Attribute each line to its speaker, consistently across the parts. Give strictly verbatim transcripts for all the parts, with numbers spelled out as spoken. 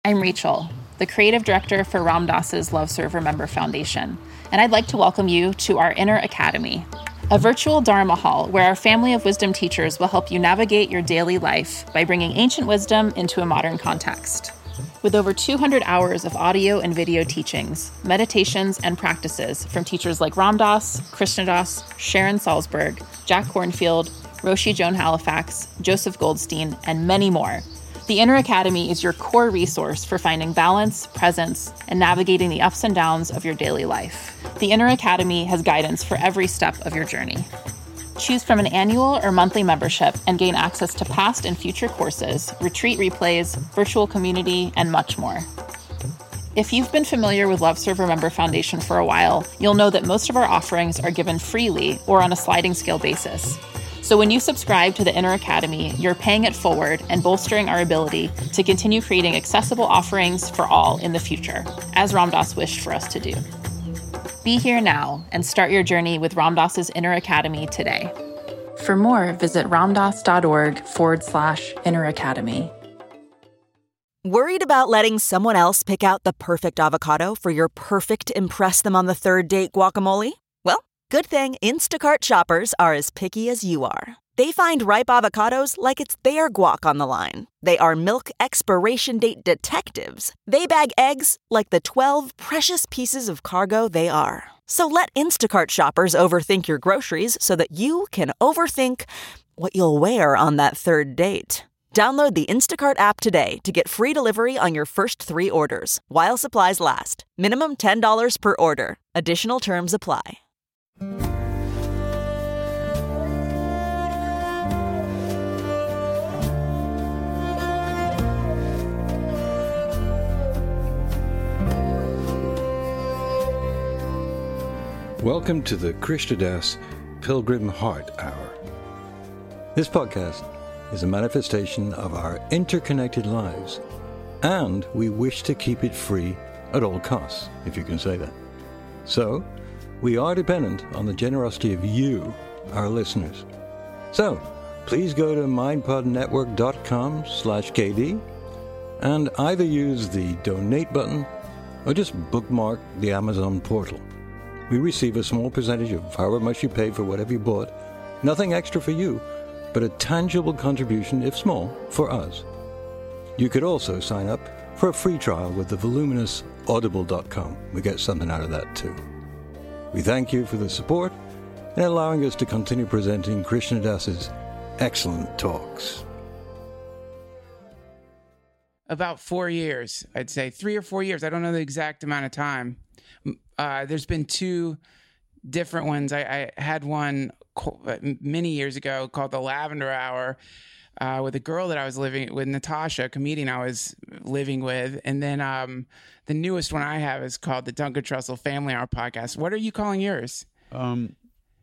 Speaker 1: I'm Rachel, the creative director for Ram Dass's Love Serve Remember Foundation, and I'd like to welcome you to our Inner Academy, a virtual Dharma hall where our family of wisdom teachers will help you navigate your daily life by bringing ancient wisdom into a modern context. With over two hundred hours of audio and video teachings, meditations, and practices from teachers like Ram Dass, Krishna Das, Sharon Salzberg, Jack Kornfield, Roshi Joan Halifax, Joseph Goldstein, and many more, the Inner Academy is your core resource for finding balance, presence, and navigating the ups and downs of your daily life. The Inner Academy has guidance for every step of your journey. Choose from an annual or monthly membership and gain access to past and future courses, retreat replays, virtual community, and much more. If you've been familiar with Love Serve Remember Foundation for a while, you'll know that most of our offerings are given freely or on a sliding scale basis. So when you subscribe to the Inner Academy, you're paying it forward and bolstering our ability to continue creating accessible offerings for all in the future, as Ram Dass wished for us to do. Be here now and start your journey with Ram Dass's Inner Academy today. For more, visit ramdass.org forward slash Inner Academy.
Speaker 2: Worried about letting someone else pick out the perfect avocado for your perfect impress them on the third date guacamole? Well, good thing Instacart shoppers are as picky as you are. They find ripe avocados like it's their guac on the line. They are milk expiration date detectives. They bag eggs like the twelve precious pieces of cargo they are. So let Instacart shoppers overthink your groceries so that you can overthink what you'll wear on that third date. Download the Instacart app today to get free delivery on your first three orders, while supplies last. Minimum ten dollars per order. Additional terms apply.
Speaker 3: Welcome to the Krishna Das Pilgrim Heart Hour. This podcast is a manifestation of our interconnected lives, and we wish to keep it free at all costs, if you can say that. So, we are dependent on the generosity of you, our listeners. So, please go to mindpodnetwork.com slash KD and either use the donate button or just bookmark the Amazon portal. We receive a small percentage of however much you pay for whatever you bought. Nothing extra for you, but a tangible contribution, if small, for us. You could also sign up for a free trial with the voluminous audible dot com. We get something out of that too. We thank you for the support and allowing us to continue presenting Krishna Das's excellent talks.
Speaker 4: About four years, I'd say three or four years. I don't know the exact amount of time. Uh, there's been two different ones. I, I had one many years ago called The Lavender Hour uh, with a girl that I was living with, Natasha, a comedian I was living with. And then um, the newest one I have is called the Duncan Trussell Family Hour podcast. What are you calling yours?
Speaker 5: Um,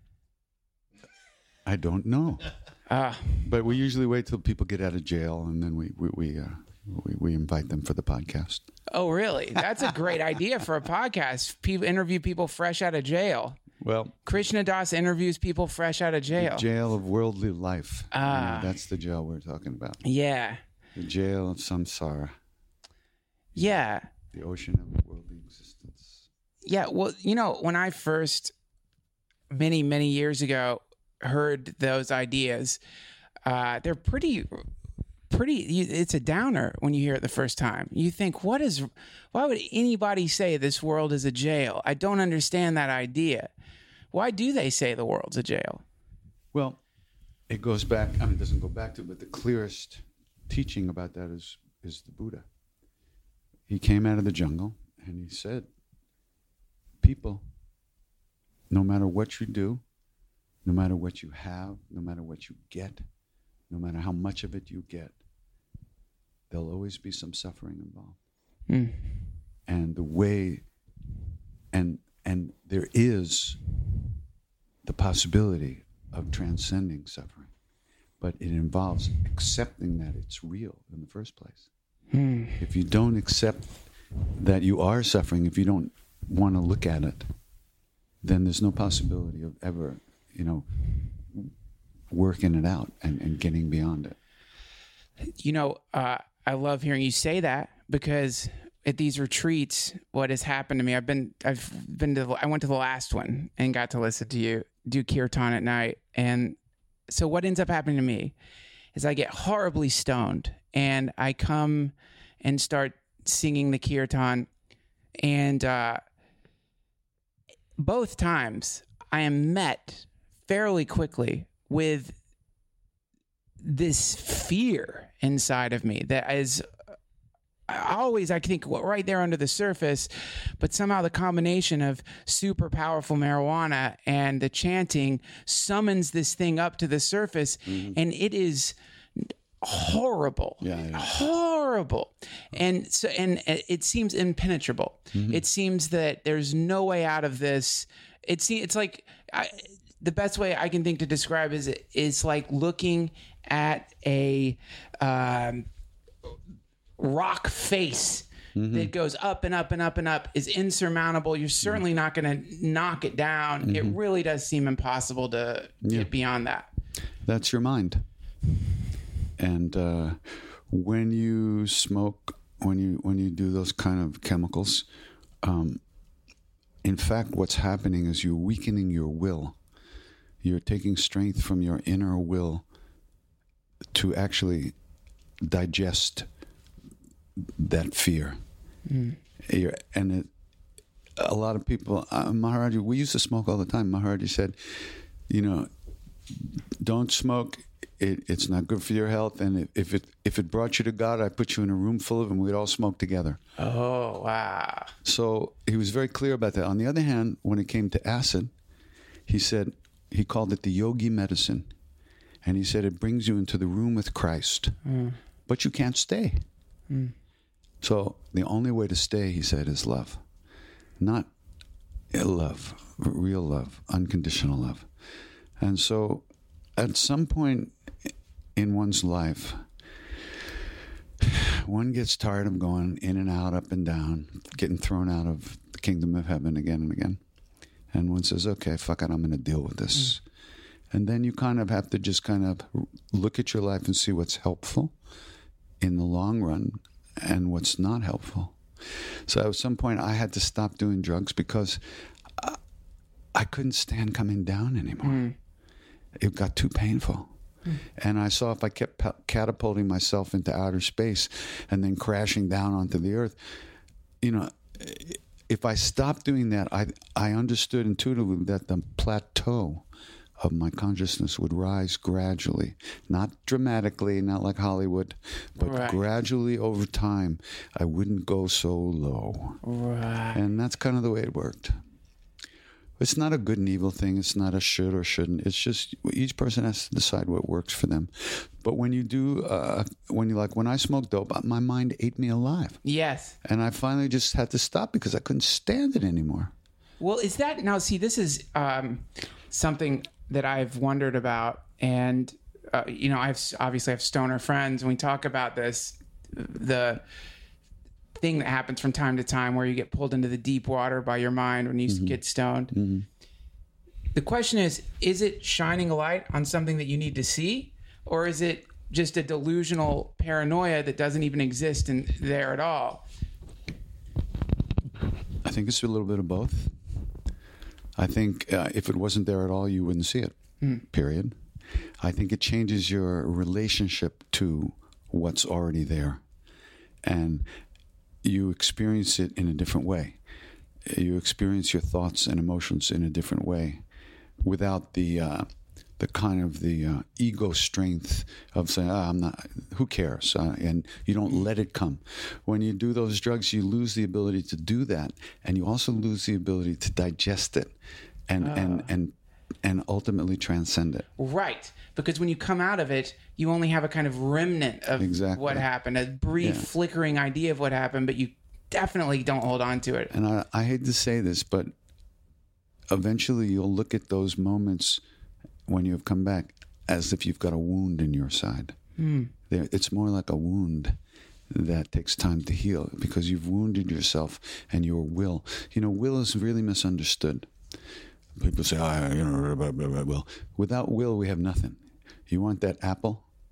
Speaker 5: I don't know. Uh, but we usually wait till people get out of jail, and then we we we, uh, we, we invite them for the podcast.
Speaker 4: Oh, really? That's a great idea for a podcast. People interview people fresh out of jail.
Speaker 5: Well,
Speaker 4: Krishna Das interviews people fresh out of jail.
Speaker 5: The jail of worldly life.
Speaker 4: Ah,
Speaker 5: uh, that's the jail we're talking about.
Speaker 4: Yeah.
Speaker 5: The jail of samsara.
Speaker 4: Yeah.
Speaker 5: The ocean of worldly existence.
Speaker 4: Yeah. Well, you know, when I first, many, many years ago, heard those ideas, uh, they're pretty... pretty it's a downer when you hear it the first time. You think, what is why would anybody say this world is a jail? I don't understand that idea. Why do they say the world's a jail?
Speaker 5: Well, it goes back, I mean, it doesn't go back to, but the clearest teaching about that is is the Buddha. He came out of the jungle and he said, people, no matter what you do, no matter what you have, no matter what you get, no matter how much of it you get, there'll always be some suffering involved. Mm. And the way, and and there is the possibility of transcending suffering, but it involves accepting that it's real in the first place. Mm. If you don't accept that you are suffering, if you don't want to look at it, then there's no possibility of ever, you know, working it out and, and getting beyond it.
Speaker 4: You know, uh, I love hearing you say that, because at these retreats, what has happened to me, I've been, I've been to, the, I went to the last one and got to listen to you do kirtan at night. And so what ends up happening to me is I get horribly stoned and I come and start singing the kirtan. And uh, both times I am met fairly quickly with this fear inside of me that is always, I think, right there under the surface, but somehow the combination of super powerful marijuana and the chanting summons this thing up to the surface, mm-hmm. and it is horrible, yeah, yeah. horrible, and so and it seems impenetrable. Mm-hmm. It seems that there's no way out of this. It seems it's like I, the best way I can think to describe is is like looking at a um, rock face mm-hmm. that goes up and up and up and up is insurmountable. You're certainly not going to knock it down. Mm-hmm. It really does seem impossible to yeah. get beyond that.
Speaker 5: That's your mind. And uh, when you smoke, when you when you do those kind of chemicals, um, in fact, what's happening is you're weakening your will. You're taking strength from your inner will to actually digest that fear. Mm. And it, a lot of people, uh, Maharaji, we used to smoke all the time. Maharaji said, you know, don't smoke. It, it's not good for your health. And if it if it brought you to God, I put you in a room full of them. We'd all smoke together.
Speaker 4: Oh, wow.
Speaker 5: So he was very clear about that. On the other hand, when it came to acid, he said, he called it the yogi medicine. And he said, it brings you into the room with Christ. Mm. But you can't stay. Mm. So the only way to stay, he said, is love. Not love, real love, unconditional love. And so at some point in one's life, one gets tired of going in and out, up and down, getting thrown out of the kingdom of heaven again and again. And one says, okay, fuck it, I'm going to deal with this. Mm. And then you kind of have to just kind of look at your life and see what's helpful in the long run and what's not helpful. So at some point I had to stop doing drugs because I, I couldn't stand coming down anymore. Mm. It got too painful. Mm. And I saw if I kept catapulting myself into outer space and then crashing down onto the earth, you know, if I stopped doing that, I I understood intuitively that the plateau of my consciousness would rise gradually, not dramatically, not like Hollywood, but right. gradually over time, I wouldn't go so low.
Speaker 4: Right.
Speaker 5: And that's kind of the way it worked. It's not a good and evil thing. It's not a should or shouldn't. It's just each person has to decide what works for them. But when you do, uh, when you like, when I smoked dope, my mind ate me alive.
Speaker 4: Yes.
Speaker 5: And I finally just had to stop because I couldn't stand it anymore.
Speaker 4: Well, is that, now see, this is um, something that I've wondered about. And, uh, you know, I've obviously have stoner friends, and we talk about this, the thing that happens from time to time where you get pulled into the deep water by your mind when you mm-hmm. get stoned. Mm-hmm. The question is, is it shining a light on something that you need to see? Or is it just a delusional paranoia that doesn't even exist in there at all?
Speaker 5: I think it's a little bit of both. I think uh, if it wasn't there at all, you wouldn't see it, mm. period. I think it changes your relationship to what's already there. And you experience it in a different way. You experience your thoughts and emotions in a different way without the uh, the kind of the uh, ego strength of saying, oh, I'm not, who cares? Uh, and you don't let it come. When you do those drugs, you lose the ability to do that. And you also lose the ability to digest it and, uh. and, and, and ultimately transcend it.
Speaker 4: Right. Because when you come out of it, you only have a kind of remnant of exactly. what happened, a brief yeah. flickering idea of what happened, but you definitely don't hold on to it.
Speaker 5: And I, I hate to say this, but eventually you'll look at those moments when you have come back as if you've got a wound in your side. Mm. It's more like a wound that takes time to heal because you've wounded yourself and your will. You know, will is really misunderstood. People say, oh, you know, blah, blah, blah. Well, without will, we have nothing. You want that apple?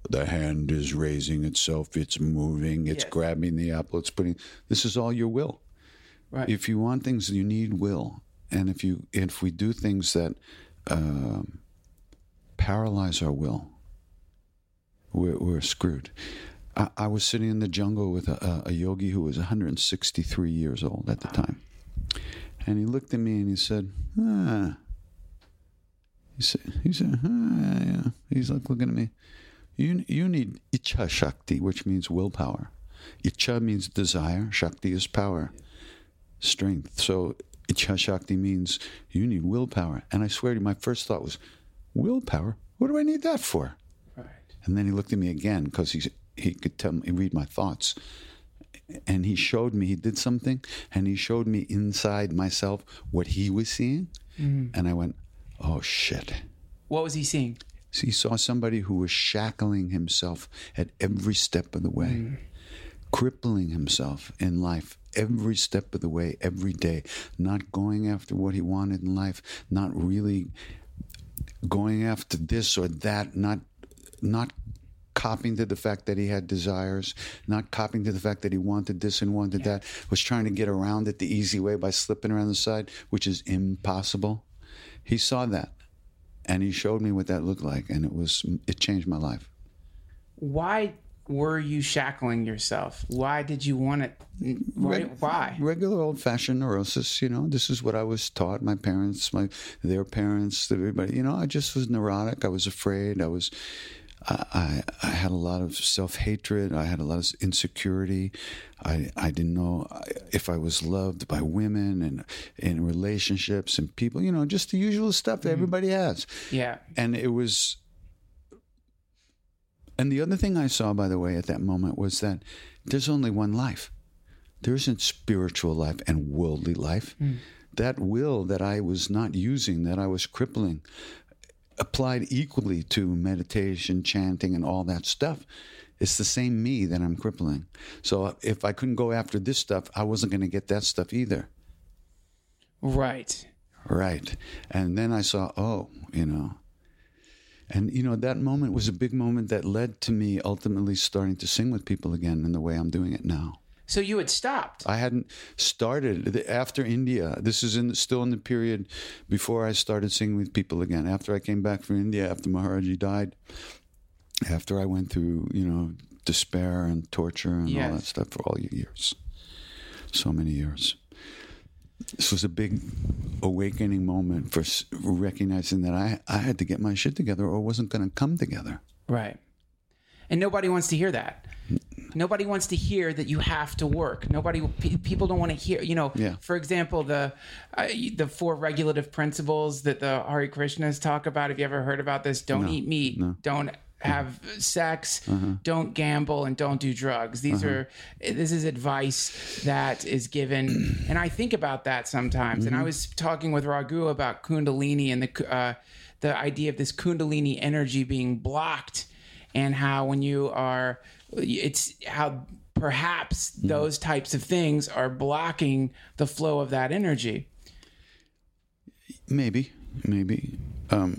Speaker 5: the hand is raising itself, it's moving, it's
Speaker 4: Yes.
Speaker 5: grabbing the apple, it's putting. This is all your will.
Speaker 4: Right.
Speaker 5: If you want things, you need will, and if you if we do things that um, paralyze our will, we're, we're screwed. I, I was sitting in the jungle with a, a yogi who was one hundred sixty-three years old at the time, and he looked at me and he said, "Ah." He said, "He said, ah, yeah." He's like looking at me. You you need Icha Shakti, which means willpower. Icha means desire. Shakti is power, strength. So Icha Shakti means you need willpower. And I swear to you, my first thought was, willpower? What do I need that for?
Speaker 4: Right.
Speaker 5: And then he looked at me again because he he could tell me, read my thoughts. And he showed me, he did something, and he showed me inside myself what he was seeing. Mm-hmm. And I went, oh, shit.
Speaker 4: What was he seeing?
Speaker 5: So he saw somebody who was shackling himself at every step of the way, mm. crippling himself in life every step of the way, every day, not going after what he wanted in life, not really going after this or that, not not copying to the fact that he had desires, not copying to the fact that he wanted this and wanted yeah. that, was trying to get around it the easy way by slipping around the side, which is impossible. He saw that, and he showed me what that looked like, and it was it changed my life.
Speaker 4: Why were you shackling yourself? Why did you want it? Why?
Speaker 5: Reg-
Speaker 4: why?
Speaker 5: Regular old-fashioned neurosis, you know. This is what I was taught. My parents, my their parents, everybody. You know, I just was neurotic. I was afraid. I was. I, I, I had a lot of self-hatred. I had a lot of insecurity. I, I didn't know if I was loved by women and in relationships and people, you know, just the usual stuff that mm. everybody has.
Speaker 4: Yeah.
Speaker 5: And it was, and the other thing I saw, by the way, at that moment was that there's only one life. There isn't spiritual life and worldly life. Mm. That will that I was not using, that I was crippling, applied equally to meditation, chanting, and all that stuff. It's the same me that I'm crippling. So if I couldn't go after this stuff, I wasn't going to get that stuff either.
Speaker 4: Right.
Speaker 5: Right. And then I saw, oh, you know. And, you know, that moment was a big moment that led to me ultimately starting to sing with people again in the way I'm doing it now.
Speaker 4: So you had stopped.
Speaker 5: I hadn't started after India. This is in still in the period before I started singing with people again. After I came back from India, after Maharaji died, after I went through, you know, despair and torture and yes. all that stuff for all years, so many years. This was a big awakening moment for recognizing that I, I had to get my shit together or it wasn't going to come together.
Speaker 4: Right. And nobody wants to hear that. Nobody wants to hear that you have to work. Nobody, p- people don't want to hear, you know,
Speaker 5: yeah.
Speaker 4: for example, the uh, the four regulative principles that the Hare Krishnas talk about. Have you ever heard about this? Don't
Speaker 5: no,
Speaker 4: eat meat.
Speaker 5: No.
Speaker 4: Don't have sex.
Speaker 5: Uh-huh.
Speaker 4: Don't gamble, and don't do drugs. These uh-huh. are, this is advice that is given. And I think about that sometimes. Mm-hmm. And I was talking with Raghu about Kundalini and the, uh, the idea of this Kundalini energy being blocked, and how when you are, it's how perhaps those types of things are blocking the flow of that energy.
Speaker 5: Maybe, maybe. Um,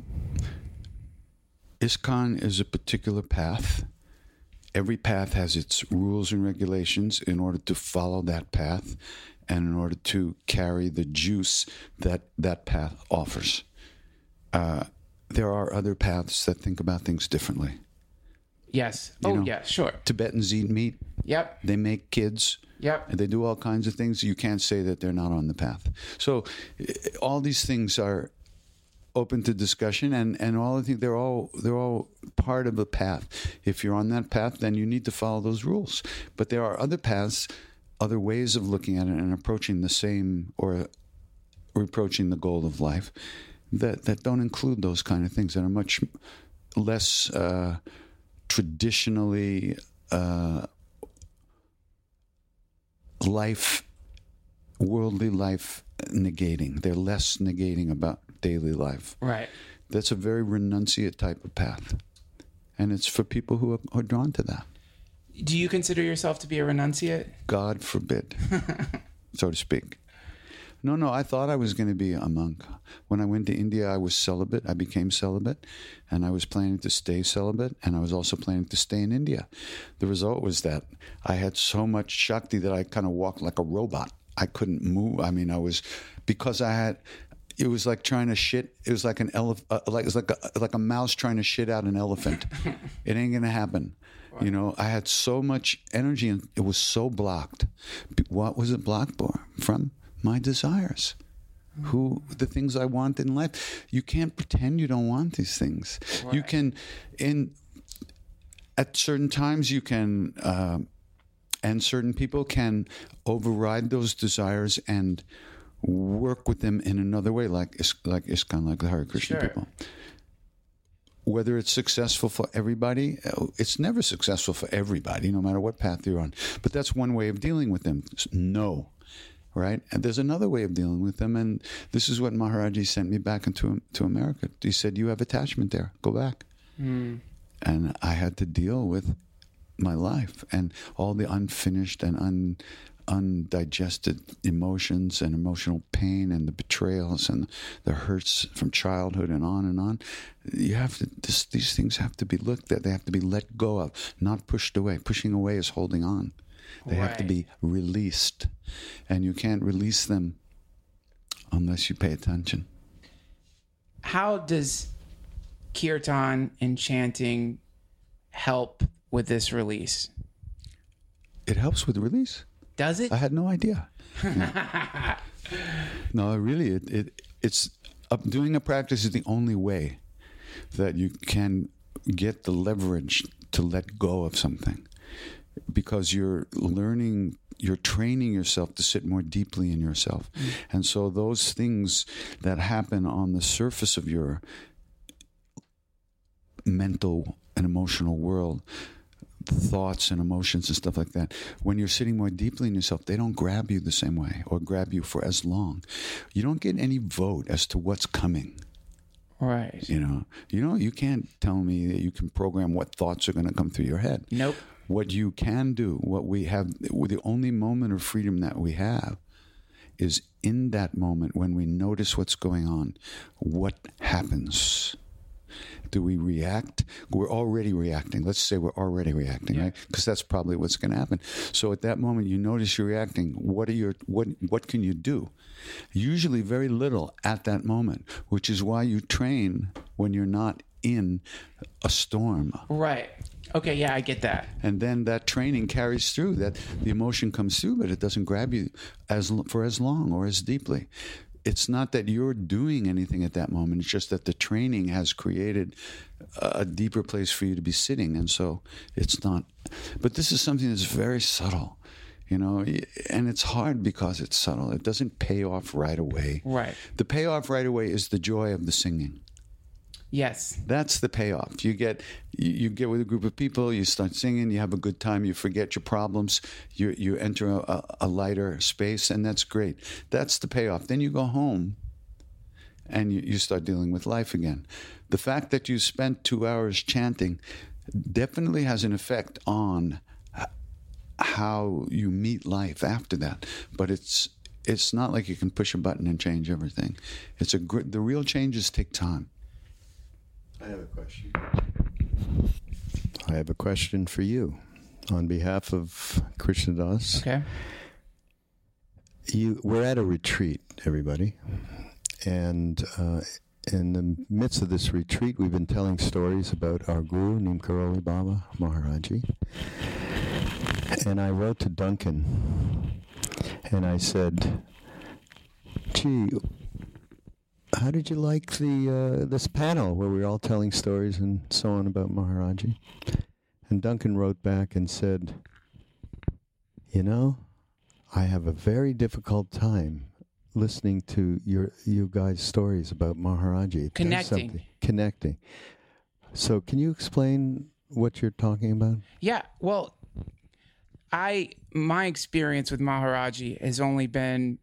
Speaker 5: ISKCON is a particular path. Every path has its rules and regulations in order to follow that path and in order to carry the juice that that path offers. Uh, there are other paths that think about things differently.
Speaker 4: Yes.
Speaker 5: You
Speaker 4: oh,
Speaker 5: know,
Speaker 4: yeah, sure.
Speaker 5: Tibetans eat meat.
Speaker 4: Yep.
Speaker 5: They make kids.
Speaker 4: Yep.
Speaker 5: They do all kinds of things. You can't say that they're not on the path. So all these things are open to discussion, and, and all of the, they're all they're all part of a path. If you're on that path, then you need to follow those rules. But there are other paths, other ways of looking at it and approaching the same or, or approaching the goal of life that, that don't include those kind of things, that are much less uh, traditionally uh, life, worldly life negating. They're less negating about daily life.
Speaker 4: Right.
Speaker 5: That's a very renunciate type of path. And it's for people who are, are drawn to that.
Speaker 4: Do you consider yourself to be a renunciate?
Speaker 5: God forbid, so to speak. No, no, I thought I was going to be a monk. When I went to India, I was celibate. I became celibate, and I was planning to stay celibate, and I was also planning to stay in India. The result was that I had so much Shakti that I kind of walked like a robot. I couldn't move. I mean, I was, because I had, it was like trying to shit. It was like an elephant, uh, like, it was like a, like a mouse trying to shit out an elephant. It ain't going to happen. Wow. You know, I had so much energy and it was so blocked. What was it blocked for? From my desires. Who, the things I want in life. You can't pretend you don't want these things. Right. You can, in, at certain times you can, uh, and certain people can override those desires and work with them in another way, like like ISKCON, like the Hare Krishna sure. people. Whether it's successful for everybody, it's never successful for everybody, no matter what path you're on. But that's one way of dealing with them. No, right? And there's another way of dealing with them, and this is what Maharaji sent me back into to America. He said, "You have attachment there. Go back." Mm. And I had to deal with my life and all the unfinished and un, undigested emotions and emotional pain and the betrayals and the hurts from childhood and on and on. You have to, this, these things have to be looked at. They have to be let go of, not pushed away. Pushing away is holding on. They right. have to be released. And you can't release them unless you pay attention.
Speaker 4: How does kirtan and chanting help with this release?
Speaker 5: It helps with release.
Speaker 4: Does it?
Speaker 5: I had no idea. No, no really, it, it it's uh, doing a practice is the only way that you can get the leverage to let go of something, because you're learning, you're training yourself to sit more deeply in yourself. Mm. And so those things that happen on the surface of your mental and emotional world, thoughts and emotions and stuff like that, when you're sitting more deeply in yourself, they don't grab you the same way or grab you for as long. You don't get any vote as to what's coming.
Speaker 4: Right.
Speaker 5: You know, you know, you can't tell me that you can program what thoughts are going to come through your head.
Speaker 4: Nope.
Speaker 5: What you can do, what we have, the only moment of freedom that we have is in that moment when we notice what's going on, what happens. Do we react? We're already reacting. Let's say we're already reacting, yeah. right? Because that's probably what's going to happen. So at that moment, you notice you're reacting. What are your what? What can you do? Usually, very little at that moment, which is why you train when you're not in a storm.
Speaker 4: Right. Okay. Yeah, I get that.
Speaker 5: And then that training carries through. That the emotion comes through, but it doesn't grab you as for as long or as deeply. It's not that you're doing anything at that moment. It's just that the training has created a deeper place for you to be sitting. And so it's not. But this is something that's very subtle, you know, and it's hard because it's subtle. It doesn't pay off right away.
Speaker 4: Right.
Speaker 5: The payoff right away is the joy of the singing.
Speaker 4: Yes.
Speaker 5: That's the payoff. You get you get with a group of people, you start singing, you have a good time, you forget your problems, you you enter a, a lighter space, and that's great. That's the payoff. Then you go home and you, you start dealing with life again. The fact that you spent two hours chanting definitely has an effect on how you meet life after that. But it's it's not like you can push a button and change everything. It's a gr- the real changes take time.
Speaker 6: I have a question. I have a question for you on behalf of Krishna Das.
Speaker 4: Okay.
Speaker 6: You, we're at a retreat, everybody. And uh, in the midst of this retreat, we've been telling stories about our guru, Neem Karoli Baba Maharaji. And I wrote to Duncan, and I said, gee, how did you like the uh, this panel where we were all telling stories and so on about Maharaji? And Duncan wrote back and said, you know, I have a very difficult time listening to your you guys' stories about Maharaji.
Speaker 4: Connecting.
Speaker 6: Connecting. So can you explain what you're talking about?
Speaker 4: Yeah, well, I my experience with Maharaji has only been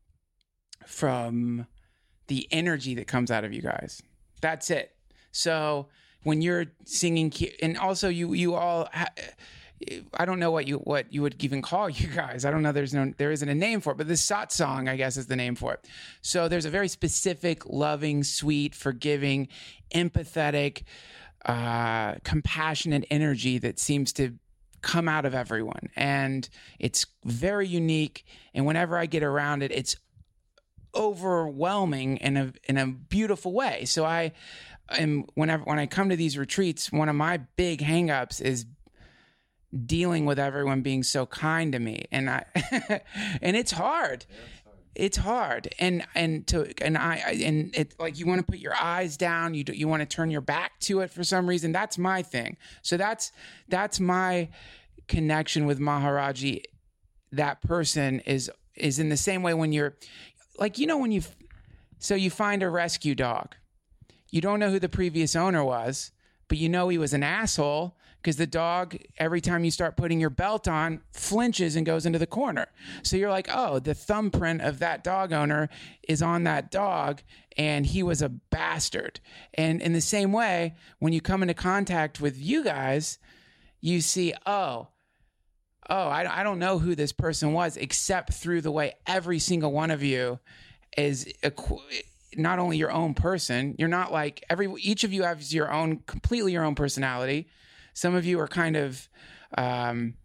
Speaker 4: from the energy that comes out of you guys. That's it. So when you're singing, and also you you all, I don't know what you what you would even call you guys. I don't know. There's no there isn't a name for it, but this satsang, I guess, is the name for it. So there's a very specific, loving, sweet, forgiving, empathetic, uh, compassionate energy that seems to come out of everyone, and it's very unique. And whenever I get around it, it's overwhelming in a in a beautiful way. So I am whenever when I come to these retreats, one of my big hangups is dealing with everyone being so kind to me, and I and it's hard. Yeah, it's hard. It's hard, and and to and I and it like you want to put your eyes down, you do, you want to turn your back to it for some reason. That's my thing. So that's that's my connection with Maharaji. That person is is in the same way when you're like, you know, when you so you find a rescue dog, you don't know who the previous owner was, but you know he was an asshole. Because the dog, every time you start putting your belt on, flinches and goes into the corner. So you're like, oh, the thumbprint of that dog owner is on that dog, and he was a bastard. And in the same way, when you come into contact with you guys, you see, oh, oh, I, I don't know who this person was, except through the way every single one of you is equ- not only your own person. You're not like every each of you has your own, completely your own personality. Some of you are kind of um,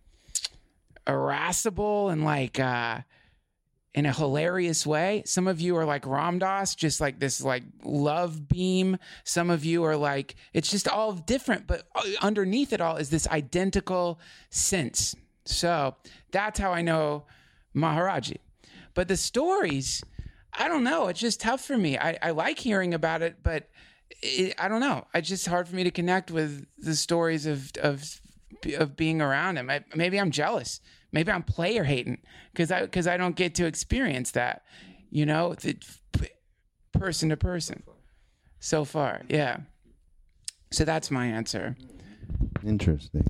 Speaker 4: irascible and like uh, in a hilarious way. Some of you are like Ram Dass, just like this like love beam. Some of you are like, it's just all different, but underneath it all is this identical sense. So that's how I know Maharaji. But the stories, I don't know. It's just tough for me. I, I like hearing about it, but It, I don't know. It's just hard for me to connect with the stories of of of being around him. I, maybe I'm jealous. Maybe I'm player hating because I because I don't get to experience that. You know, the, person to person. So far, yeah. So that's my answer.
Speaker 6: Interesting.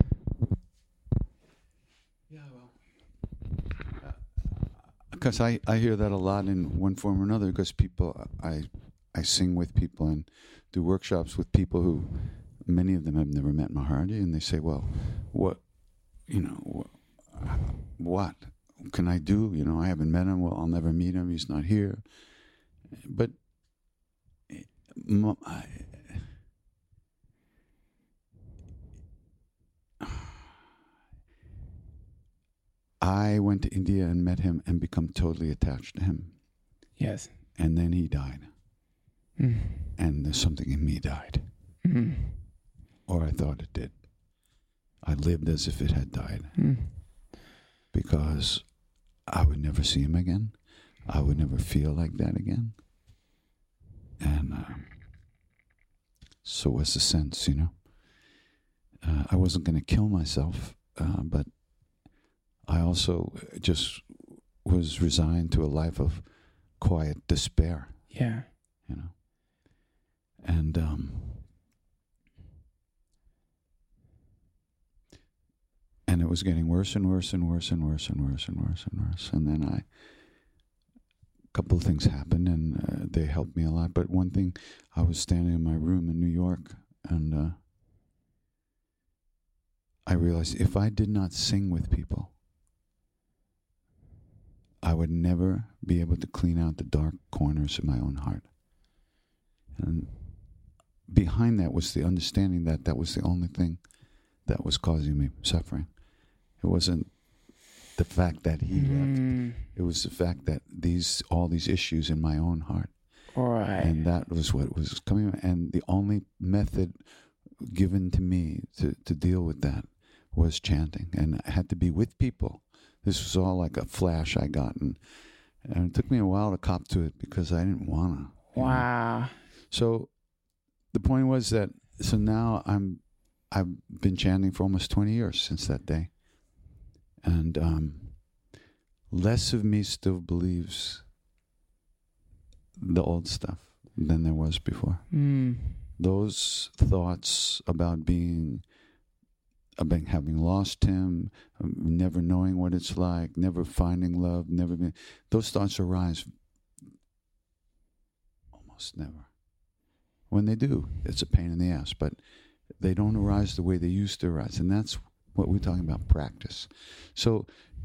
Speaker 5: Yeah, well, because I I hear that a lot in one form or another. Because people I. I sing with people and do workshops with people who, many of them have never met Maharaji, and they say, well, what, you know, what can I do? You know, I haven't met him. Well, I'll never meet him. He's not here. But I, I went to India and met him and become totally attached to him.
Speaker 4: Yes.
Speaker 5: And then he died. Mm. And there's something in me died. Mm. Or I thought it did. I lived as if it had died. Mm. Because I would never see him again. I would never feel like that again. And uh, so was the sense, you know. Uh, I wasn't going to kill myself, uh, but I also just was resigned to a life of quiet despair.
Speaker 4: Yeah.
Speaker 5: You know. And um, and it was getting worse and worse and worse and worse and worse and worse and worse. And then I, a couple of things happened, and uh, they helped me a lot. But one thing, I was standing in my room in New York, and uh, I realized if I did not sing with people, I would never be able to clean out the dark corners of my own heart. And behind that was the understanding that that was the only thing that was causing me suffering. It wasn't the fact that he mm. left. It was the fact that these all these issues in my own heart.
Speaker 4: Right.
Speaker 5: And that was what was coming. And the only method given to me to, to deal with that was chanting. And I had to be with people. This was all like a flash I got. And, and it took me a while to cop to it because I didn't want to.
Speaker 4: Wow.
Speaker 5: Know? So the point was that, so now I'm, I've been chanting for almost twenty years since that day. And um, less of me still believes the old stuff than there was before. Mm. Those thoughts about being, about having lost him, never knowing what it's like, never finding love, never being, those thoughts arise almost never. When they do, it's a pain in the ass, but they don't arise the way they used to arise. And that's What we're talking about, practice. So,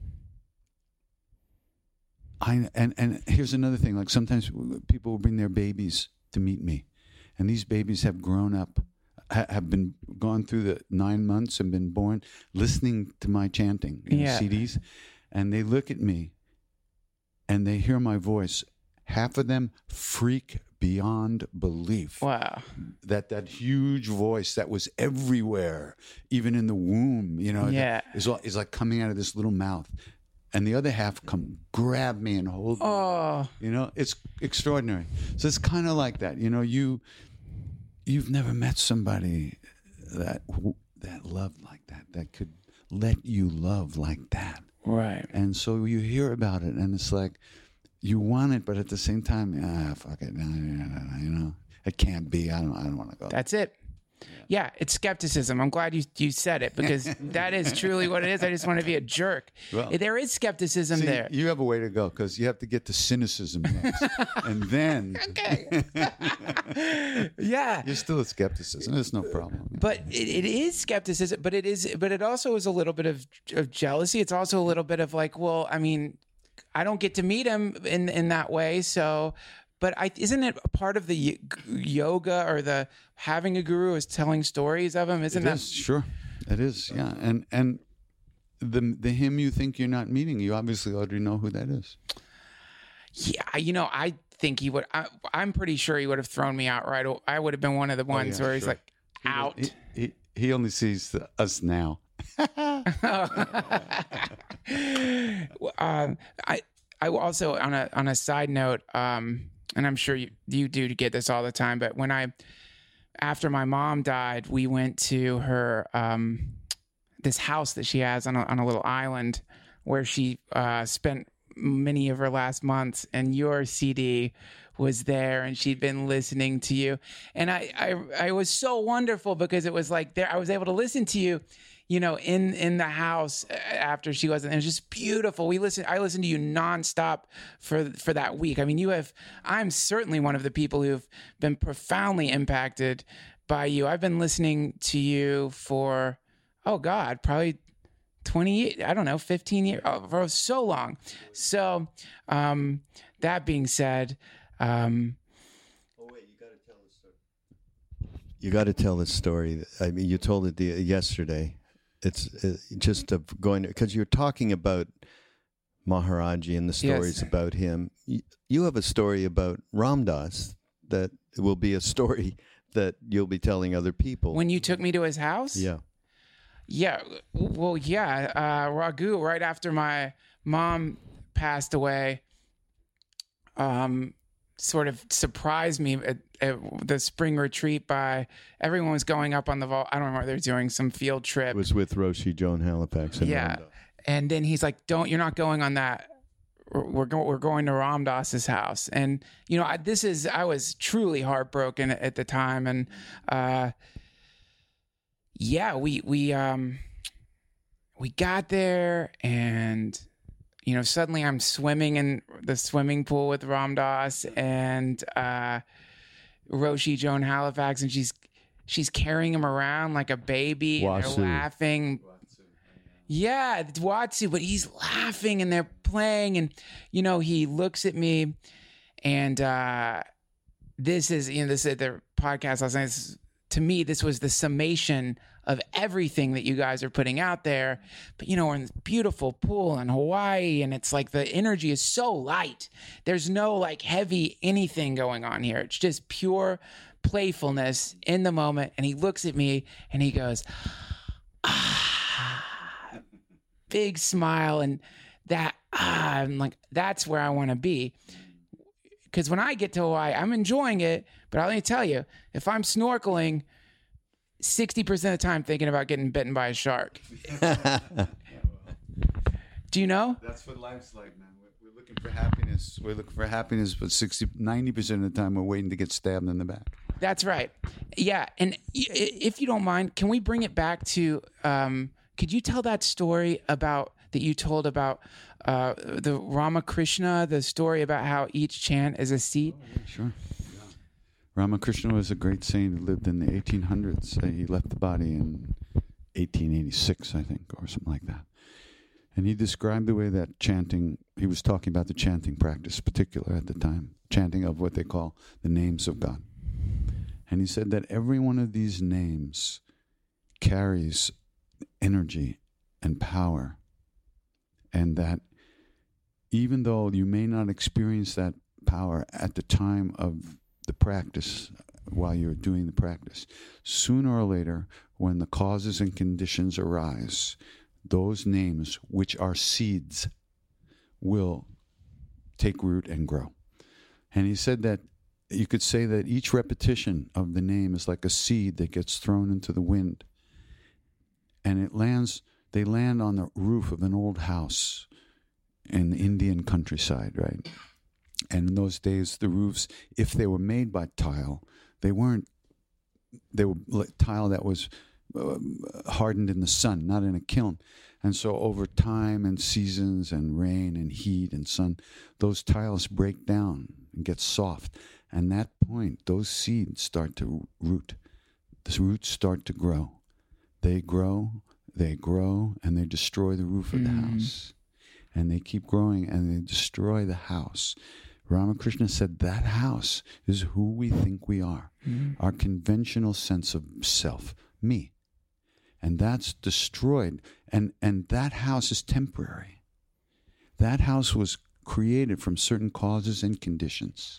Speaker 5: I and and here's another thing. Like sometimes people will bring their babies to meet me, and these babies have grown up, ha- have been gone through the nine months and been born listening to my chanting, you know,
Speaker 4: Yeah.
Speaker 5: C Ds, and they look at me, and they hear my voice. Half of them freak beyond belief.
Speaker 4: Wow.
Speaker 5: That that huge voice that was everywhere, even in the womb, you know,
Speaker 4: Yeah.
Speaker 5: is all- is like coming out of this little mouth, and the other half come grab me and hold me.
Speaker 4: Oh.
Speaker 5: You know, it's extraordinary. So it's kind of like that. You know, you you've never met somebody that that loved like that, that could let you love like that.
Speaker 4: Right.
Speaker 5: And so you hear about it, and it's like you want it, but at the same time, ah, fuck it, nah, nah, nah, nah, you know, it can't be. I don't, I don't want to go.
Speaker 4: That's it. Yeah, it's skepticism. I'm glad you you said it, because that is truly what it is. I just want to be a jerk.
Speaker 5: Well,
Speaker 4: there is skepticism
Speaker 5: See,
Speaker 4: there.
Speaker 5: you have a way to go, because you have to get to cynicism next, and then
Speaker 4: Okay. Yeah.
Speaker 5: you're still at skepticism. There's no problem.
Speaker 4: But it, it is skepticism, but it is, but it also is a little bit of, of jealousy. It's also a little bit of like, well, I mean, I don't get to meet him in in that way, so. But I, isn't it a part of the y- yoga or the having a guru is telling stories of him? Isn't
Speaker 5: It
Speaker 4: that
Speaker 5: is, sure? It is, yeah. And and the the him you think you're not meeting, you obviously already know who that is.
Speaker 4: Yeah, you know, I think he would. I, I'm pretty sure he would have thrown me out right. I would have been one of the ones
Speaker 5: yeah,
Speaker 4: where he's
Speaker 5: sure.
Speaker 4: like out.
Speaker 5: He, he, he only sees the, us now.
Speaker 4: um, I I also on a on a side note, um, and I'm sure you you do get this all the time, but when I after my mom died, we went to her um, this house that she has on a, on a little island where she uh, spent many of her last months, and your C D was there, and she'd been listening to you, and I I, I was so wonderful because it was like there I was able to listen to you, you know, in in the house after she wasn't. It was just beautiful. We listened. I listened to you nonstop for for that week. I mean, you have. I'm certainly one of the people who've been profoundly impacted by you. I've been listening to you for, oh God, probably twenty, I don't know, fifteen years, oh, for so long. So, um, that being said, um,
Speaker 6: oh wait, you got to tell the story. You got to tell this story. I mean, you told it the, yesterday. It's uh, just of going because you're talking about Maharaji and the stories
Speaker 4: Yes.
Speaker 6: about him. You, you have a story about Ram Dass that will be a story that you'll be telling other people.
Speaker 4: when you took me to his house,
Speaker 6: yeah.
Speaker 4: Yeah, well, yeah, uh, Raghu, right after my mom passed away, um, sort of surprised me at, at the spring retreat by everyone was going up on the vault. I don't remember what they're doing, some field trip.
Speaker 6: It was with Roshi Joan Halifax. And
Speaker 4: Yeah,
Speaker 6: Ram Dass.
Speaker 4: and then he's like, "Don't, you're not going on that. We're we're, go- we're going to Ram Dass's house." And you know, I, this is I was truly heartbroken at the time, and uh, yeah, we we um we got there, and you know, suddenly I'm swimming in the swimming pool with Ram Dass and uh, Roshi Joan Halifax, and she's she's carrying him around like a baby, and
Speaker 6: Wasu.
Speaker 4: they're laughing. Yeah, it's Watsu, but he's laughing and they're playing, and you know, he looks at me, and uh, this is you know this is the podcast last night. This is, to me, this was the summation of everything that you guys are putting out there. But you know, we're in this beautiful pool in Hawaii, and it's like the energy is so light. There's no like heavy anything going on here. It's just pure playfulness in the moment. And he looks at me and he goes, ah, big smile, and that ah, I'm like, that's where I want to be. Because when I get to Hawaii, I'm enjoying it, but I'll let me tell you, if I'm snorkeling, sixty percent of the time thinking about getting bitten by a shark. Do you know?
Speaker 5: That's what life's like, man. We're, we're looking for happiness. We're looking for happiness, but sixty, ninety percent of the time we're waiting to get stabbed in the back.
Speaker 4: That's right. Yeah. And i- if you don't mind, can we bring it back to, um, could you tell that story about, that you told about uh, the Ramakrishna, the story about how each chant is a seed?
Speaker 5: Sure. Ramakrishna was a great saint who lived in the eighteen hundreds. Uh, he left the body in eighteen eighty-six, I think, or something like that. And he described the way that chanting, he was talking about the chanting practice, particular at the time, chanting of what they call the names of God. And he said that every one of these names carries energy and power, and that even though you may not experience that power at the time of the practice, while you're doing the practice, sooner or later, when the causes and conditions arise, those names, which are seeds, will take root and grow. And he said that you could say that each repetition of the name is like a seed that gets thrown into the wind. And it lands, they land on the roof of an old house in the Indian countryside, right? And in those days, the roofs, if they were made by tile, they weren't, they were like tile that was uh, hardened in the sun, not in a kiln. And so over time and seasons and rain and heat and sun, those tiles break down and get soft. And at that point, those seeds start to root. The roots start to grow. They grow, they grow, and they destroy the roof of mm. the house. And they keep growing and they destroy the house. Ramakrishna said that house is who we think we are, mm. our conventional sense of self, me. And that's destroyed. And, and that house is temporary. That house was created from certain causes and conditions.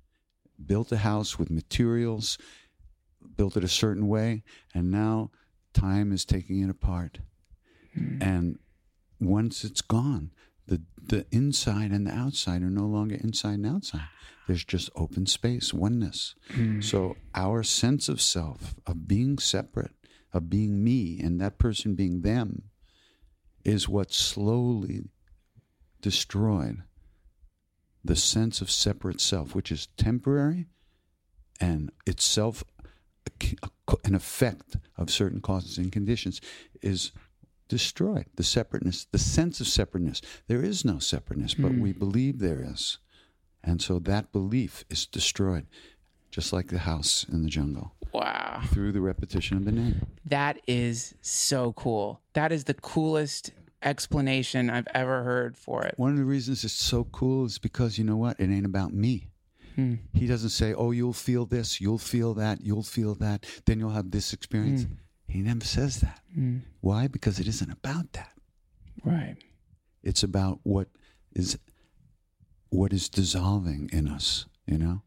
Speaker 5: Built a house with materials, built it a certain way, and now time is taking it apart. Mm. And once it's gone, the the inside and the outside are no longer inside and outside. There's just open space, oneness. Mm. So our sense of self, of being separate, of being me, and that person being them, is what slowly destroyed the sense of separate self, which is temporary and itself an effect of certain causes and conditions, is destroyed. The separateness, the sense of separateness. There is no separateness, but mm. we believe there is. And so that belief is destroyed, just like the house in the jungle.
Speaker 4: Wow.
Speaker 5: Through the repetition of the name.
Speaker 4: That is so cool. That is the coolest explanation I've ever heard for it.
Speaker 5: One of the reasons it's so cool is because, you know what? It ain't about me. Hmm. He doesn't say, oh, you'll feel this, you'll feel that, you'll feel that, then you'll have this experience. Hmm. He never says that. Mm. Why? Because it isn't about that.
Speaker 4: Right.
Speaker 5: It's about what is what is dissolving in us, you know?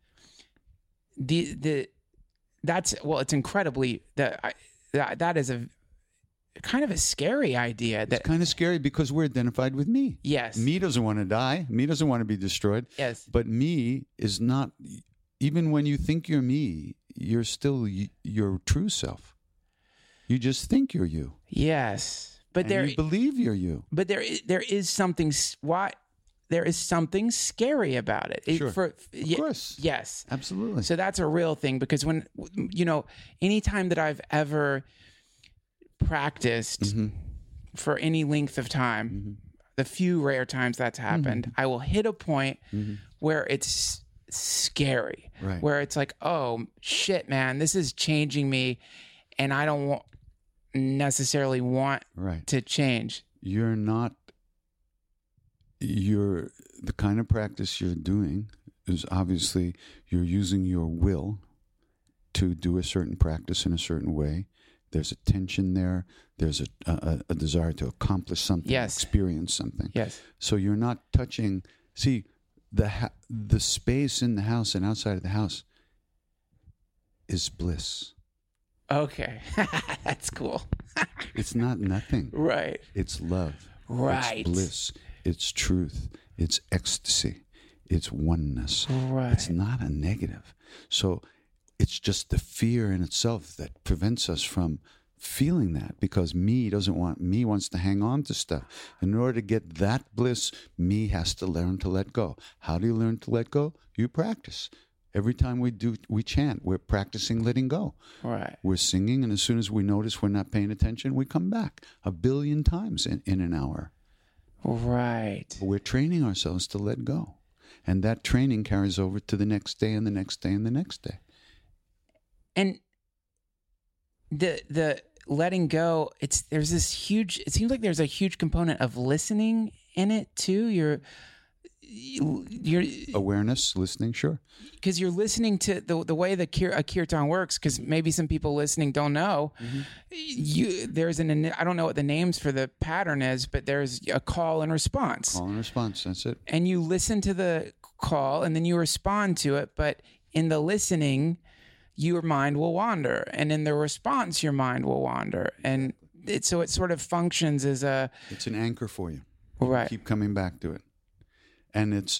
Speaker 4: The the that's well, it's incredibly that that that is a kind of a scary idea. That
Speaker 5: it's kind of scary because we're identified with me.
Speaker 4: Yes.
Speaker 5: Me doesn't want to die. Me doesn't want to be destroyed.
Speaker 4: Yes.
Speaker 5: But me is not, even when you think you're me, you're still your true self. You just think you're you.
Speaker 4: Yes, but
Speaker 5: and
Speaker 4: there
Speaker 5: you believe you're you.
Speaker 4: But there, there is something. Why? There is something scary about it. it
Speaker 5: sure.
Speaker 4: For,
Speaker 5: of
Speaker 4: y-
Speaker 5: course.
Speaker 4: Yes.
Speaker 5: Absolutely.
Speaker 4: So that's a real thing, because when you know, anytime that I've ever practiced mm-hmm. for any length of time, mm-hmm. the few rare times that's happened, mm-hmm. I will hit a point mm-hmm. where it's scary,
Speaker 5: right.
Speaker 4: where it's like, oh shit, man, this is changing me, and I don't want. necessarily want
Speaker 5: right.
Speaker 4: to change.
Speaker 5: You're not, you're, the kind of practice you're doing is obviously you're using your will to do a certain practice in a certain way. There's a tension there. There's a, a, a desire to accomplish something,
Speaker 4: yes.
Speaker 5: experience something.
Speaker 4: Yes.
Speaker 5: So you're not touching, see, the ha- the space in the house and outside of the house is bliss.
Speaker 4: Okay. That's cool.
Speaker 5: It's not nothing.
Speaker 4: Right.
Speaker 5: It's love.
Speaker 4: Right.
Speaker 5: It's bliss. It's truth. It's ecstasy. It's oneness.
Speaker 4: Right.
Speaker 5: It's not a negative. So it's just the fear in itself that prevents us from feeling that, because me doesn't want, me wants to hang on to stuff. In order to get that bliss, me has to learn to let go. How do you learn to let go? You practice. Every time we do, we chant, we're practicing letting go.
Speaker 4: Right.
Speaker 5: We're singing, and as soon as we notice we're not paying attention, we come back a billion times in, in an hour.
Speaker 4: Right.
Speaker 5: We're training ourselves to let go. And that training carries over to the next day and the next day and the next day.
Speaker 4: And the the letting go, it's there's this huge, it seems like there's a huge component of listening in it too. You're, you're
Speaker 5: Awareness, listening, sure.
Speaker 4: Because you're listening to the the way the kir- a kirtan works. Because maybe some people listening don't know. Mm-hmm. You there's an I don't know what the names for the pattern is, but there's a call and response.
Speaker 5: Call and response. That's it.
Speaker 4: And you listen to the call and then you respond to it. But in the listening, your mind will wander, and in the response, your mind will wander, and it, so it sort of functions as a.
Speaker 5: It's an anchor for you.
Speaker 4: Right.
Speaker 5: You keep coming back to it, and it's.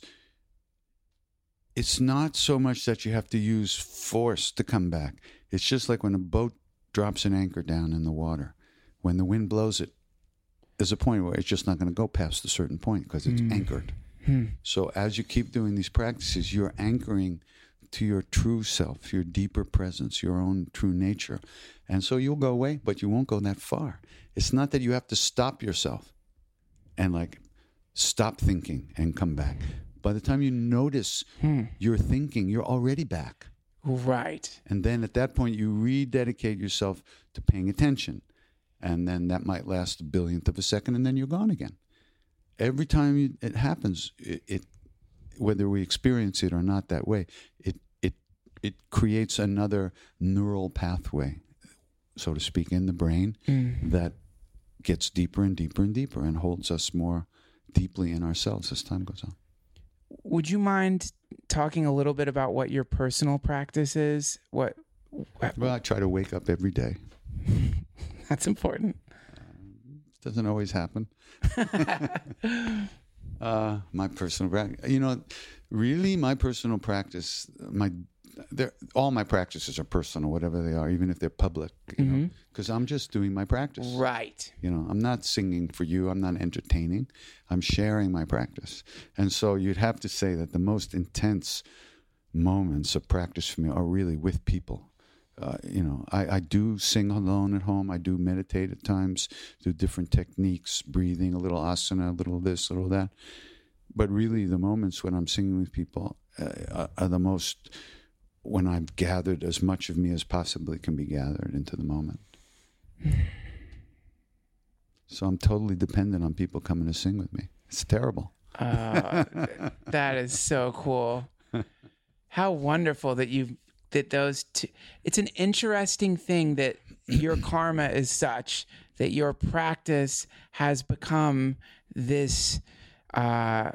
Speaker 5: It's not so much that you have to use force to come back. It's just like when a boat drops an anchor down in the water. When the wind blows it, there's a point where it's just not going to go past a certain point because it's mm. anchored. Hmm. So as you keep doing these practices, you're anchoring to your true self, your deeper presence, your own true nature. And so you'll go away, but you won't go that far. It's not that you have to stop yourself and like stop thinking and come back. By the time you notice hmm. your thinking, you're already back.
Speaker 4: Right.
Speaker 5: And then at that point, you rededicate yourself to paying attention. And then that might last a billionth of a second, and then you're gone again. Every time you, it happens, it, it whether we experience it or not that way, it it it creates another neural pathway, so to speak, in the brain mm. that gets deeper and deeper and deeper and holds us more deeply in ourselves as time goes on.
Speaker 4: Would you mind talking a little bit about what your personal practice is? What? what
Speaker 5: well, I try to wake up every day.
Speaker 4: That's important.
Speaker 5: Uh, doesn't always happen. uh, my personal practice, you know, really, my personal practice, my, all my practices are personal, whatever they are, even if they're public, you mm-hmm. know, because I'm just doing my practice.
Speaker 4: Right.
Speaker 5: You know, I'm not singing for you. I'm not entertaining. I'm sharing my practice. And so you'd have to say that the most intense moments of practice for me are really with people. Uh, you know, I, I do sing alone at home. I do meditate at times, do different techniques, breathing, a little asana, a little this, a little that. But really the moments when I'm singing with people uh, are the most, when I've gathered as much of me as possibly can be gathered into the moment. So I'm totally dependent on people coming to sing with me. It's terrible.
Speaker 4: Uh, that is so cool. How wonderful that you've, that those two, it's an interesting thing that your karma is such that your practice has become this, uh,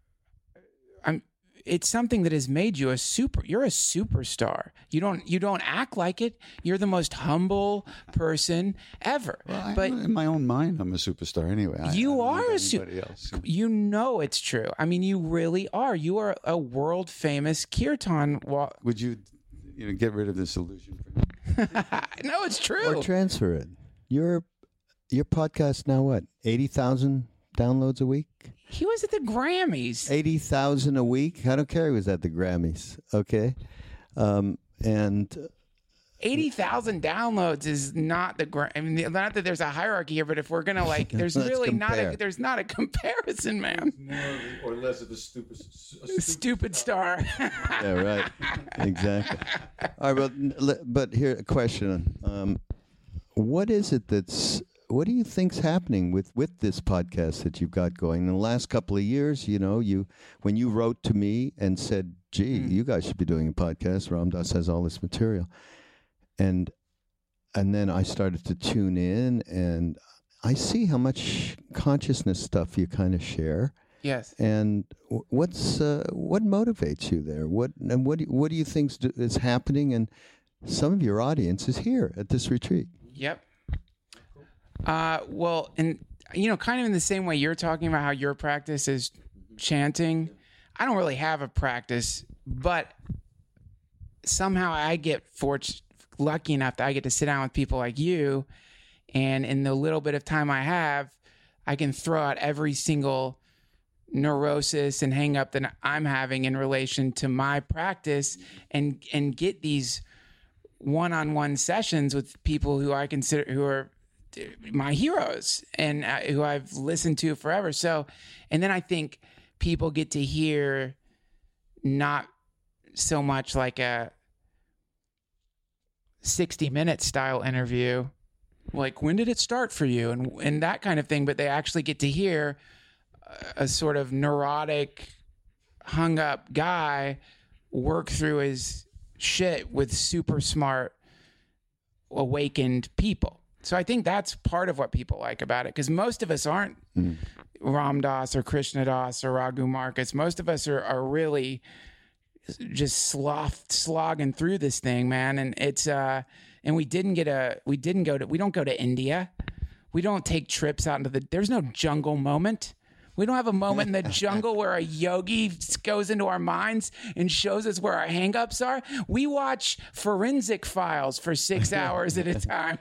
Speaker 4: I'm, it's something that has made you a super, you're a superstar. You don't, you don't act like it. You're the most humble person ever.
Speaker 5: Well, I,
Speaker 4: but
Speaker 5: in my own mind, I'm a superstar anyway.
Speaker 4: You
Speaker 5: I, I
Speaker 4: are a superstar. You know it's true. I mean, you really are. You are a world famous kirtan. Wa-
Speaker 5: Would you, you know, get rid of this illusion for me?
Speaker 4: No, it's true.
Speaker 6: Or transfer it. Your, your podcast now what? eighty thousand downloads a week?
Speaker 4: He was at the Grammys.
Speaker 6: eighty thousand a week? I don't care. He was at the Grammys. Okay. Um, and
Speaker 4: eighty thousand downloads is not the gra- I mean, not that there's a hierarchy here, but if we're going to like, there's really compare. not a, there's not a comparison, man.
Speaker 5: More or less of a stupid, a
Speaker 4: stupid, stupid star.
Speaker 6: Yeah, right. Exactly. All right. Well, but here, a question. Um, what is it that's, what do you think's happening with, with this podcast that you've got going in the last couple of years? You know, you, when you wrote to me and said, gee, mm. you guys should be doing a podcast. Ram Dass has all this material. And and then I started to tune in, and I see how much consciousness stuff you kind of share.
Speaker 4: Yes.
Speaker 6: And what's uh, what motivates you there? What and what do, what do you think is happening? And some of your audience is here at this retreat.
Speaker 4: Yep. Uh, well, and you know, kind of in the same way you're talking about how your practice is chanting. I don't really have a practice, but somehow I get fortunate. lucky enough that I get to sit down with people like you, and in the little bit of time I have, I can throw out every single neurosis and hang up that I'm having in relation to my practice, and and get these one-on-one sessions with people who I consider who are my heroes and uh, who I've listened to forever. So, and then I think people get to hear not so much like a sixty minute style interview, like, when did it start for you? And, and that kind of thing. But they actually get to hear a sort of neurotic, hung up guy work through his shit with super smart, awakened people. So I think that's part of what people like about it, because most of us aren't mm. Ram Dass or Krishna Das or Raghu Marcus. Most of us are, are really just sloth slogging through this thing, man. And it's uh, and we didn't get a we didn't go to we don't go to India. We don't take trips out into the. There's no jungle moment. We don't have a moment in the jungle where a yogi goes into our minds and shows us where our hangups are. We watch Forensic Files for six hours at a time.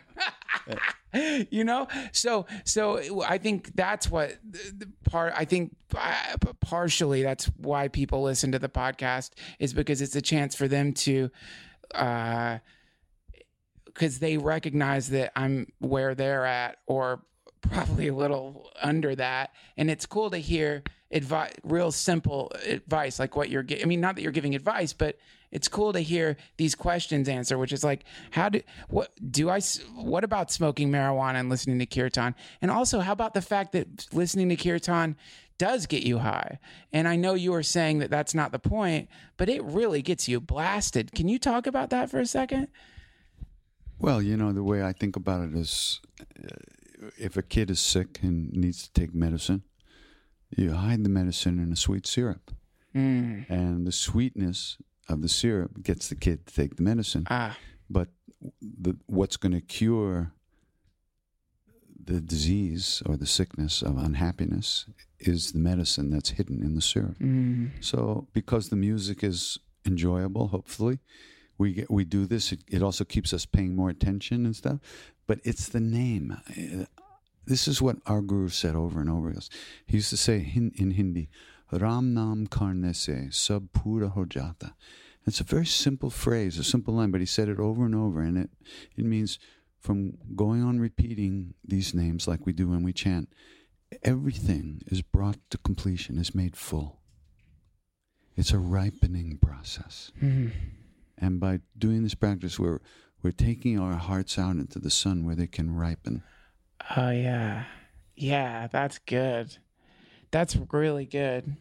Speaker 4: You know? So so I think that's what the part, I think partially that's why people listen to the podcast, is because it's a chance for them to, uh, because they recognize that I'm where they're at, or probably a little under that. And it's cool to hear advice, real simple advice, like what you're giving. I mean, not that you're giving advice, but it's cool to hear these questions answer, which is like, how do, what do I, what about smoking marijuana and listening to kirtan? And also, how about the fact that listening to kirtan does get you high? And I know you were saying that that's not the point, but it really gets you blasted. Can you talk about that for a second?
Speaker 5: Well, you know, the way I think about it is, uh, if a kid is sick and needs to take medicine, you hide the medicine in a sweet syrup. Mm. And the sweetness of the syrup gets the kid to take the medicine.
Speaker 4: Ah.
Speaker 5: But the, what's going to cure the disease or the sickness of unhappiness is the medicine that's hidden in the syrup.
Speaker 4: Mm.
Speaker 5: So because the music is enjoyable, hopefully, we get, we do this. It, it also keeps us paying more attention and stuff. But it's the name. This is what our guru said over and over. He used to say in, in Hindi, Ram Nam Karne Se Sab Pura Ho Jata. It's a very simple phrase, a simple line, but he said it over and over. And it, it means from going on repeating these names like we do when we chant, everything is brought to completion, is made full. It's a ripening process.
Speaker 4: Mm-hmm.
Speaker 5: And by doing this practice, we're We're taking our hearts out into the sun where they can ripen.
Speaker 4: Oh, yeah. Yeah, that's good. That's really good.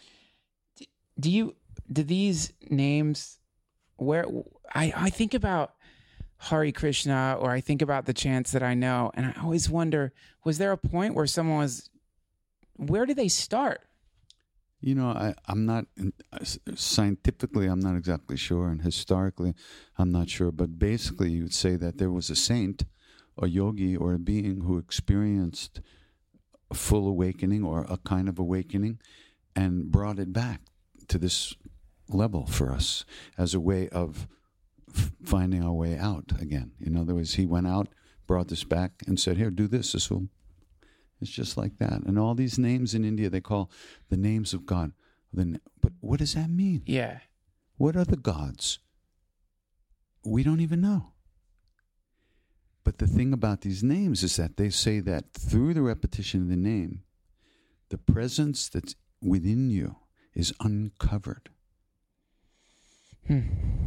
Speaker 4: Do you, do these names, where, I, I think about Hare Krishna, or I think about the chants that I know, and I always wonder, was there a point where someone was, where did they start?
Speaker 5: You know, I, I'm not, scientifically, I'm not exactly sure, and historically, I'm not sure, but basically you would say that there was a saint, a yogi, or a being who experienced a full awakening or a kind of awakening and brought it back to this level for us as a way of f- finding our way out again. In other words, he went out, brought this back, and said, here, do this, this will... It's just like that. And all these names in India, they call the names of God. But what does that mean?
Speaker 4: Yeah.
Speaker 5: What are the gods? We don't even know. But the thing about these names is that they say that through the repetition of the name, the presence that's within you is uncovered.
Speaker 4: Hmm.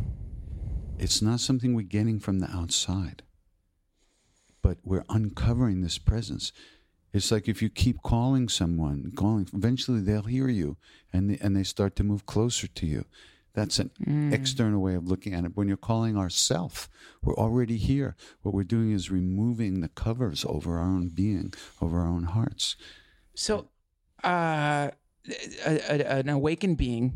Speaker 5: It's not something we're getting from the outside, but we're uncovering this presence. It's like if you keep calling someone, calling, eventually they'll hear you, and they, and they start to move closer to you. That's an mm. external way of looking at it. When you're calling ourself, we're already here. What we're doing is removing the covers over our own being, over our own hearts.
Speaker 4: So, uh, a, a, an awakened being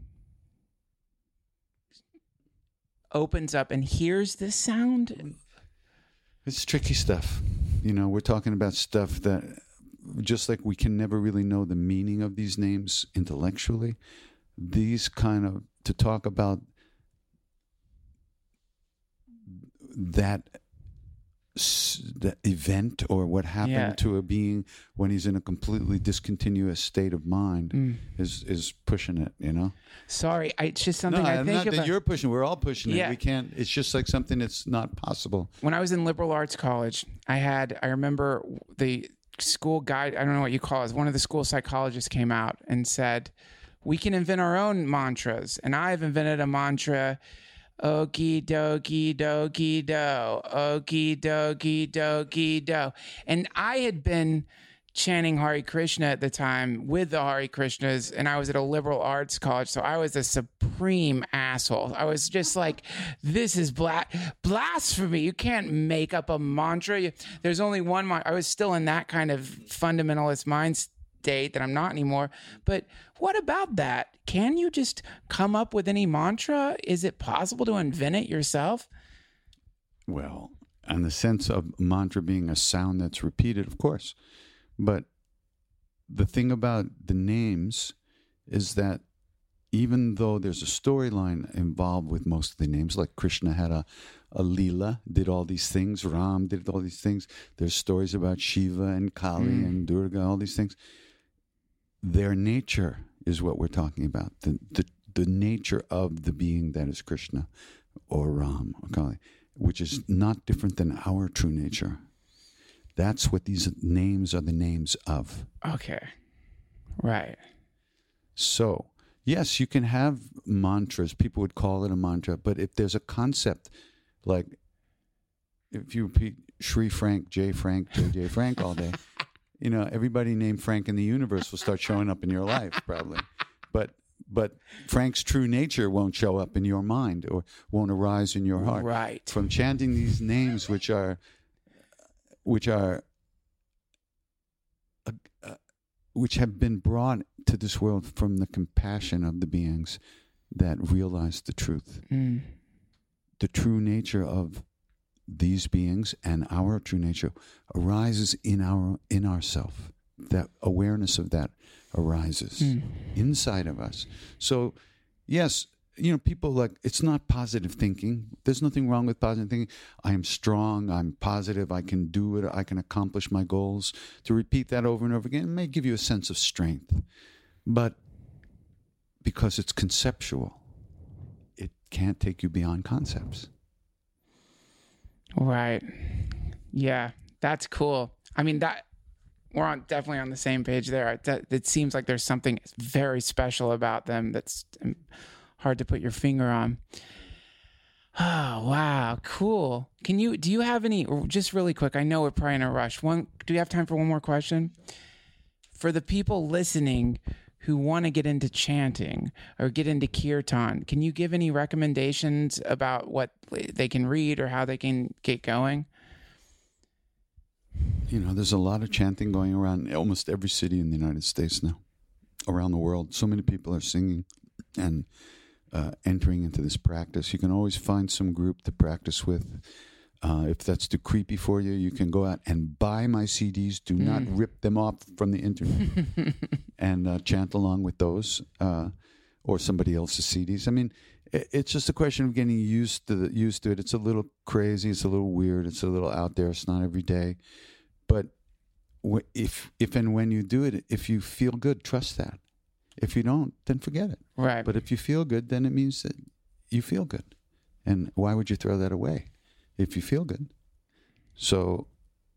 Speaker 4: opens up and hears this sound.
Speaker 5: It's tricky stuff. You know, we're talking about stuff that, just like we can never really know the meaning of these names intellectually, these kind of, to talk about that, that event or what happened
Speaker 4: yeah.
Speaker 5: to a being when he's in a completely discontinuous state of mind mm. is is pushing it, you know?
Speaker 4: Sorry, I, it's just something
Speaker 5: no,
Speaker 4: I think
Speaker 5: not
Speaker 4: about.
Speaker 5: That you're pushing, we're all pushing
Speaker 4: yeah.
Speaker 5: it. We can't, it's just like something that's not possible.
Speaker 4: When I was in liberal arts college, I had, I remember the school guide, I don't know what you call it, one of the school psychologists came out and said, we can invent our own mantras. And I've invented a mantra Okie dokie dokie do. Okie dokie dokie do. And I had been chanting Hare Krishna at the time with the Hare Krishnas, and I was at a liberal arts college, so I was a supreme asshole. I was just like, this is bla- blasphemy. You can't make up a mantra. You, there's only one mantra. I was still in that kind of fundamentalist mind state that I'm not anymore. But what about that? Can you just come up with any mantra? Is it possible to invent it yourself?
Speaker 5: Well, in the sense of mantra being a sound that's repeated, of course. But the thing about the names is that even though there's a storyline involved with most of the names, like Krishna had a, a Leela, did all these things, Ram did all these things, there's stories about Shiva and Kali mm. and Durga, all these things. Their nature is what we're talking about, the, the, the nature of the being that is Krishna or Ram or Kali, which is not different than our true nature. That's what these names are the names of.
Speaker 4: Okay. Right.
Speaker 5: So, yes, you can have mantras. People would call it a mantra. But if there's a concept, like if you repeat Shri Frank, J Frank, J J Frank all day, you know, everybody named Frank in the universe will start showing up in your life probably. But but Frank's true nature won't show up in your mind or won't arise in your heart.
Speaker 4: Right.
Speaker 5: From chanting these names, which are... which are uh, uh, which have been brought to this world from the compassion of the beings that realize the truth.
Speaker 4: Mm.
Speaker 5: The true nature of these beings and our true nature arises in our in ourself. That awareness of that arises mm. inside of us. So, yes, you know, people like, it's not positive thinking. There's nothing wrong with positive thinking. I am strong. I'm positive. I can do it. I can accomplish my goals. To repeat that over and over again, it may give you a sense of strength. But because it's conceptual, it can't take you beyond concepts.
Speaker 4: Right. Yeah, that's cool. I mean, that we're on definitely on the same page there. That, it seems like there's something very special about them that's hard to put your finger on. Oh, wow. Cool. Can you, do you have any, just really quick, I know we're probably in a rush. One, do you have time for one more question? For the people listening who want to get into chanting or get into kirtan, can you give any recommendations about what they can read or how they can get going?
Speaker 5: You know, there's a lot of chanting going around in almost every city in the United States now, around the world. So many people are singing and uh, entering into this practice. You can always find some group to practice with. Uh, if that's too creepy for you, you can go out and buy my C Ds. Do not mm. rip them off from the internet and uh, chant along with those uh, or somebody else's C Ds. I mean, it, it's just a question of getting used to the, used to it. It's a little crazy. It's a little weird. It's a little out there. It's not every day. But w- if if and when you do it, if you feel good, trust that. If you don't, then forget it.
Speaker 4: Right.
Speaker 5: But if you feel good, then it means that you feel good. And why would you throw that away if you feel good? So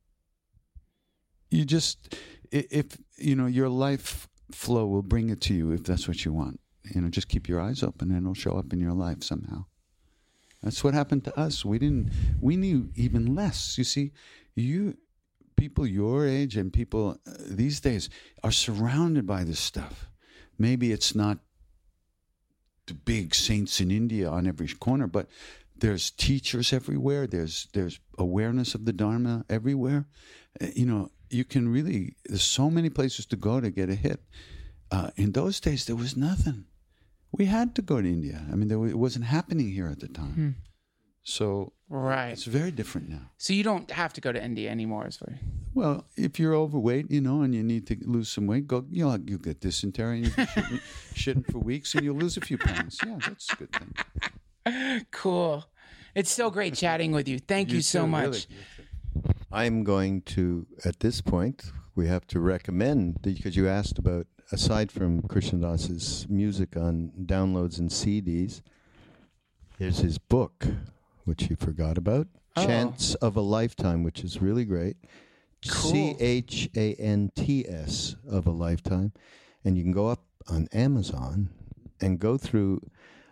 Speaker 5: you just, if, you know, your life flow will bring it to you if that's what you want. You know, just keep your eyes open and it'll show up in your life somehow. That's what happened to us. We didn't, we knew even less. You see, you, people your age and people uh, these days are surrounded by this stuff. Maybe it's not the big saints in India on every corner, but there's teachers everywhere. There's there's awareness of the Dharma everywhere. Uh, you know, you can really, there's so many places to go to get a hit. Uh, in those days, there was nothing. We had to go to India. I mean, there, it wasn't happening here at the time. Hmm. So
Speaker 4: right.
Speaker 5: It's very different now.
Speaker 4: So you don't have to go to India anymore, is what?
Speaker 5: Well, if you're overweight, you know, and you need to lose some weight, go. You know, you get dysentery and you're shitting, shitting for weeks, and you'll lose a few pounds. Yeah, that's a good thing.
Speaker 4: Cool. It's so great chatting with you. Thank you, you so too, much.
Speaker 6: Really. I'm going to, at this point, we have to recommend, because you asked about, aside from Krishna Das's music on downloads and C Ds, here's his book, which you forgot about, oh. Chants of a Lifetime, which is really great.
Speaker 4: Cool.
Speaker 6: C H A N T S of a Lifetime. And you can go up on Amazon and go through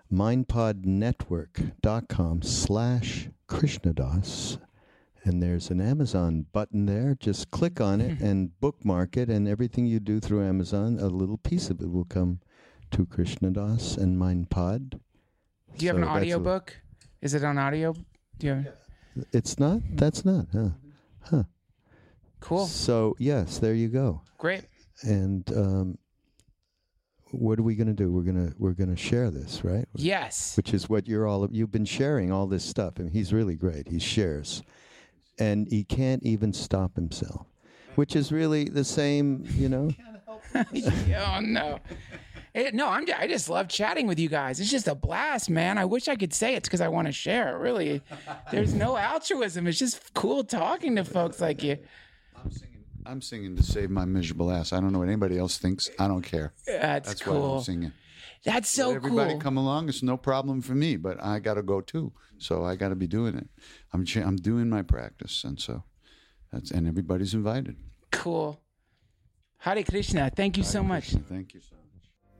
Speaker 6: mindpodnetwork.com slash Krishnadas. And there's an Amazon button there. Just click on it and bookmark it, and everything you do through Amazon, a little piece of it will come to Krishnadas and MindPod.
Speaker 4: Do you have
Speaker 6: So
Speaker 4: an
Speaker 6: that's
Speaker 4: audio
Speaker 6: a-
Speaker 4: book? Is it on audio? Do you have?
Speaker 6: It's not? That's not, huh? Huh.
Speaker 4: Cool.
Speaker 6: So, yes, there you go.
Speaker 4: Great.
Speaker 6: And um, what are we going to do? We're going to we're going to share this, right?
Speaker 4: Yes.
Speaker 6: Which is what you're all you've been sharing all this stuff. I mean, he's really great. He shares, and he can't even stop himself, which is really the same, you know.
Speaker 4: Oh no. It, no, I'm. I just love chatting with you guys. It's just a blast, man. I wish I could say it's because I want to share. Really, there's no altruism. It's just cool talking to folks like you.
Speaker 5: I'm singing. I'm singing to save my miserable ass. I don't know what anybody else thinks. I don't care.
Speaker 4: That's,
Speaker 5: That's
Speaker 4: cool.
Speaker 5: why I'm singing.
Speaker 4: That's so
Speaker 5: Let everybody
Speaker 4: cool.
Speaker 5: come along. It's no problem for me, but I got to go too. So I got to be doing it. I'm ch- I'm doing my practice, and so that's and everybody's invited.
Speaker 4: Cool. Hare Krishna. Thank you so much.
Speaker 5: Thank you so much.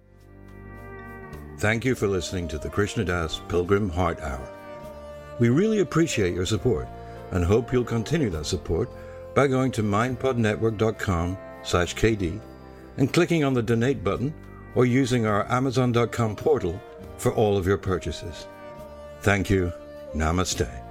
Speaker 3: Thank you for listening to the Krishnadas Pilgrim Heart Hour. We really appreciate your support and hope you'll continue that support by going to mindpodnetwork.com slash KD and clicking on the donate button or using our amazon dot com portal for all of your purchases. Thank you. Namaste.